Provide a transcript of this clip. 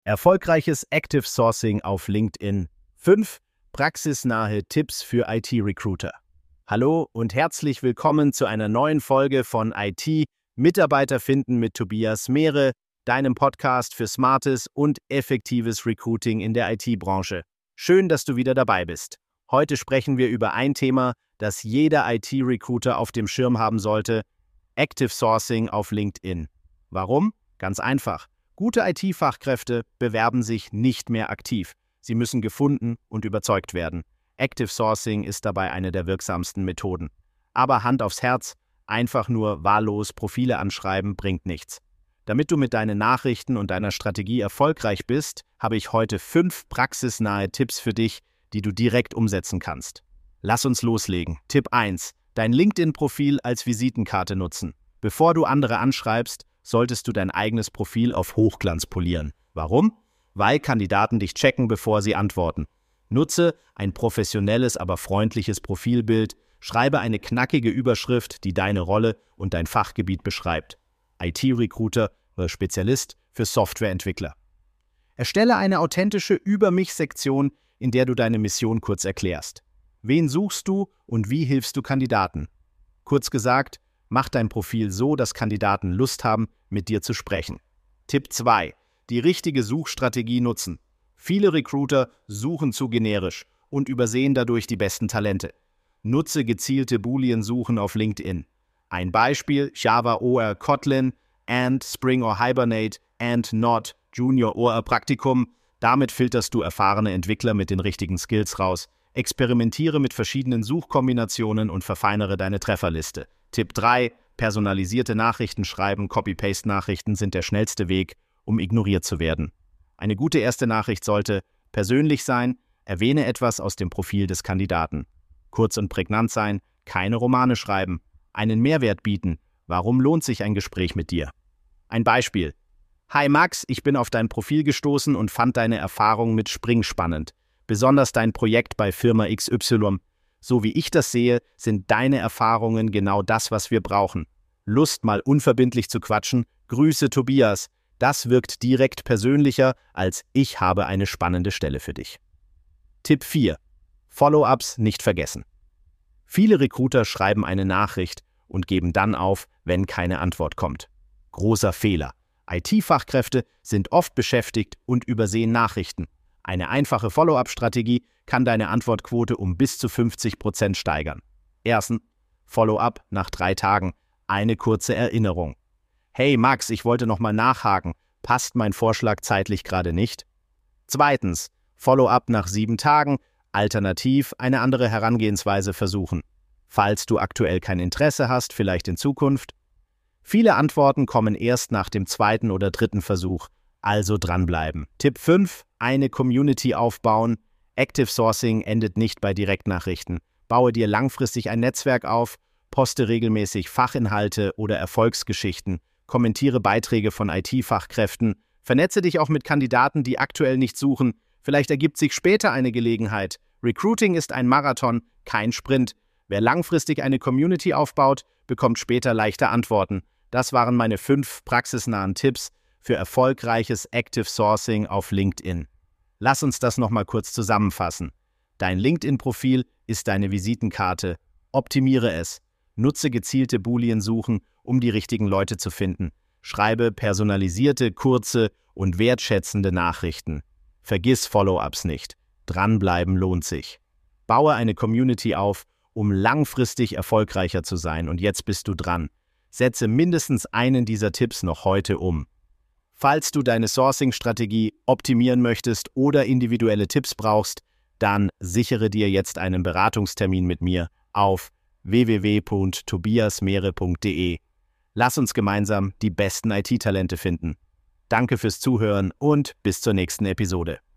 Erfolgreiches Active Sourcing auf LinkedIn. 5 praxisnahe Tipps für IT-Recruiter. Hallo und herzlich willkommen zu einer neuen Folge von IT Mitarbeiter finden mit Tobias Mehre, deinem Podcast für smartes und effektives Recruiting in der IT-Branche. Schön, dass du wieder dabei bist. Heute sprechen wir über ein Thema, das jeder IT-Recruiter auf dem Schirm haben sollte: Active Sourcing auf LinkedIn. Warum? Ganz einfach. Gute IT-Fachkräfte bewerben sich nicht mehr aktiv. Sie müssen gefunden und überzeugt werden. Active Sourcing ist dabei eine der wirksamsten Methoden. Aber Hand aufs Herz, einfach nur wahllos Profile anschreiben bringt nichts. Damit du mit deinen Nachrichten und deiner Strategie erfolgreich bist, habe ich heute 5 praxisnahe Tipps für dich, die du direkt umsetzen kannst. Lass uns loslegen. Tipp 1. Dein LinkedIn-Profil als Visitenkarte nutzen. Bevor du andere anschreibst, solltest du dein eigenes Profil auf Hochglanz polieren. Warum? Weil Kandidaten dich checken, bevor sie antworten. Nutze ein professionelles, aber freundliches Profilbild. Schreibe eine knackige Überschrift, die deine Rolle und dein Fachgebiet beschreibt. IT-Recruiter oder Spezialist für Softwareentwickler. Erstelle eine authentische Über-mich-Sektion, in der du deine Mission kurz erklärst. Wen suchst du und wie hilfst du Kandidaten? Kurz gesagt, mach dein Profil so, dass Kandidaten Lust haben, mit dir zu sprechen. Tipp 2. Die richtige Suchstrategie nutzen. Viele Recruiter suchen zu generisch und übersehen dadurch die besten Talente. Nutze gezielte Boolean-Suchen auf LinkedIn. Ein Beispiel: Java OR Kotlin, and Spring or Hibernate, and not Junior OR Praktikum. Damit filterst du erfahrene Entwickler mit den richtigen Skills raus. Experimentiere mit verschiedenen Suchkombinationen und verfeinere deine Trefferliste. Tipp 3. Personalisierte Nachrichten schreiben. Copy-Paste-Nachrichten sind der schnellste Weg, um ignoriert zu werden. Eine gute erste Nachricht sollte persönlich sein, erwähne etwas aus dem Profil des Kandidaten. Kurz und prägnant sein, keine Romane schreiben, einen Mehrwert bieten. Warum lohnt sich ein Gespräch mit dir? Ein Beispiel: Hi Max, ich bin auf dein Profil gestoßen und fand deine Erfahrung mit Spring spannend. Besonders dein Projekt bei Firma XY. So wie ich das sehe, sind deine Erfahrungen genau das, was wir brauchen. Lust, mal unverbindlich zu quatschen? Grüße Tobias. Das wirkt direkt persönlicher, als ich habe eine spannende Stelle für dich. Tipp 4. Follow-ups nicht vergessen. Viele Recruiter schreiben eine Nachricht und geben dann auf, wenn keine Antwort kommt. Großer Fehler. IT-Fachkräfte sind oft beschäftigt und übersehen Nachrichten. Eine einfache Follow-up-Strategie kann deine Antwortquote um bis zu 50% steigern. Erstens, Follow-up nach 3 Tagen. Eine kurze Erinnerung. Hey Max, ich wollte nochmal nachhaken. Passt mein Vorschlag zeitlich gerade nicht? Zweitens, Follow-up nach 7 Tagen. Alternativ eine andere Herangehensweise versuchen. Falls du aktuell kein Interesse hast, vielleicht in Zukunft. Viele Antworten kommen erst nach dem 2. oder 3. Versuch. Also dranbleiben. Tipp 5. Eine Community aufbauen. Active Sourcing endet nicht bei Direktnachrichten. Baue dir langfristig ein Netzwerk auf, poste regelmäßig Fachinhalte oder Erfolgsgeschichten, kommentiere Beiträge von IT-Fachkräften, vernetze dich auch mit Kandidaten, die aktuell nicht suchen. Vielleicht ergibt sich später eine Gelegenheit. Recruiting ist ein Marathon, kein Sprint. Wer langfristig eine Community aufbaut, bekommt später leichte Antworten. Das waren meine 5 praxisnahen Tipps für erfolgreiches Active Sourcing auf LinkedIn. Lass uns das nochmal kurz zusammenfassen. Dein LinkedIn-Profil ist deine Visitenkarte. Optimiere es. Nutze gezielte Boolean-Suchen, um die richtigen Leute zu finden. Schreibe personalisierte, kurze und wertschätzende Nachrichten. Vergiss Follow-ups nicht. Dranbleiben lohnt sich. Baue eine Community auf, um langfristig erfolgreicher zu sein. Und jetzt bist du dran. Setze mindestens einen dieser Tipps noch heute um. Falls du deine Sourcing-Strategie optimieren möchtest oder individuelle Tipps brauchst, dann sichere dir jetzt einen Beratungstermin mit mir auf www.tobiasmehre.de. Lass uns gemeinsam die besten IT-Talente finden. Danke fürs Zuhören und bis zur nächsten Episode.